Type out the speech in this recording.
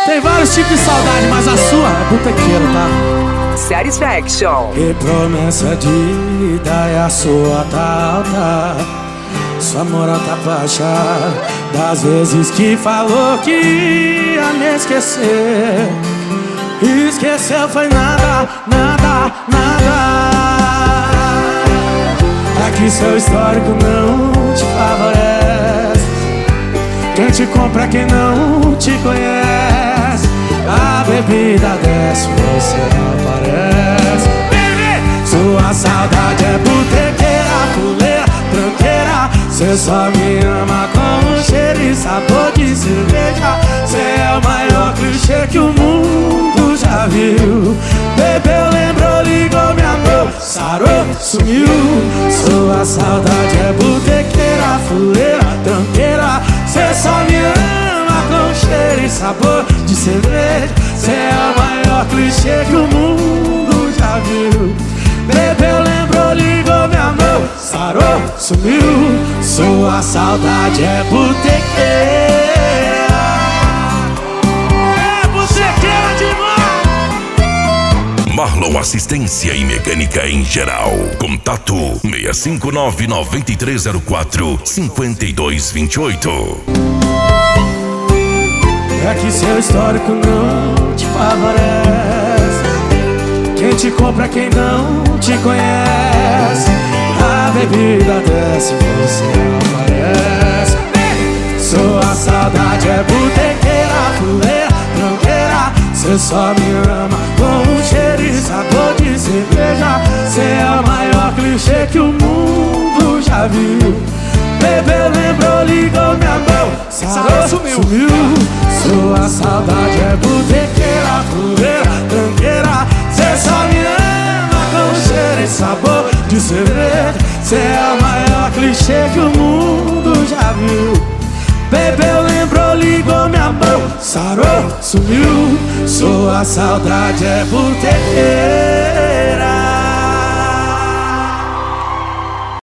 Tem vários tipos de saudade, mas a sua é botequeira, tá? Satisfaction. Que promessa de dar é a sua tá. Sua moral tá baixa das vezes que falou que ia me esquecer. Esqueceu foi nada. É que seu histórico não te favorece. Quem te compra é quem não te conhece. A bebida desce, você não aparece. Sua saudade é botequeira, fuleira, tranqueira. Cê só me ama com um cheiro e sabor de cerveja. Cê é o maior clichê que o mundo já viu. Bebeu, lembrou, ligou, me amou, sarou, sumiu. Sua saudade é botequeira, fuleira, tranqueira. Cê só me ama com cheiro e sabor de cerveja. Cê é o maior clichê que o mundo já viu. Bebeu, lembrou, ligou, me amou, sarou, sumiu. Sua saudade é botequeira. É botequeira demais. Marlon Assistência e Mecânica em Geral. Contato 659-9304-5228. É que seu histórico não te favorece. Quem te compra é quem não te conhece. A bebida desce, você aparece. Sua saudade é botequeira, fuleira, tranqueira. Cê só me ama com um cheiro e sabor de cerveja. Cê é o maior clichê que o mundo já viu. Bebeu, lembrou, ligou, me amou, sarou, sumiu. Sua saudade é botequeira, fuleira, tranqueira. Cê só me ama com cheiro e sabor de cerveja. Cê é o maior clichê que o mundo já viu. Bebeu, lembrou, ligou, me amou, sarou, sumiu. Sua saudade é botequeira.